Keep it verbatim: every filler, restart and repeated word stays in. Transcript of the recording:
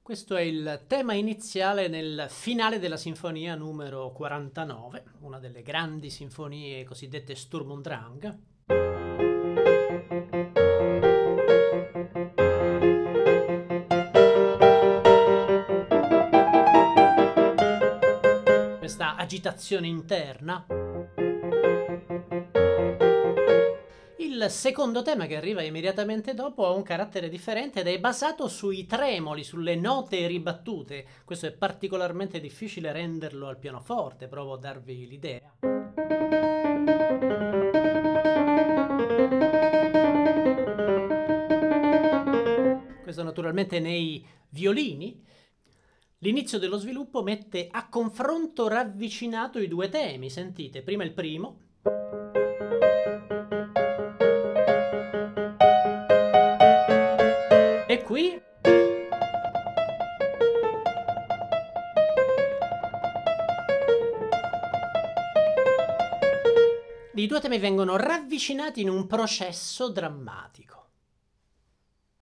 Questo è il tema iniziale nel finale della sinfonia numero quarantanove, una delle grandi sinfonie cosiddette Sturm und Drang. Questa agitazione interna. Il secondo tema, che arriva immediatamente dopo, ha un carattere differente ed è basato sui tremoli, sulle note ribattute. Questo è particolarmente difficile renderlo al pianoforte, provo a darvi l'idea. Questo naturalmente nei violini. L'inizio dello sviluppo mette a confronto ravvicinato i due temi, sentite, prima il primo. E qui i due temi vengono ravvicinati in un processo drammatico.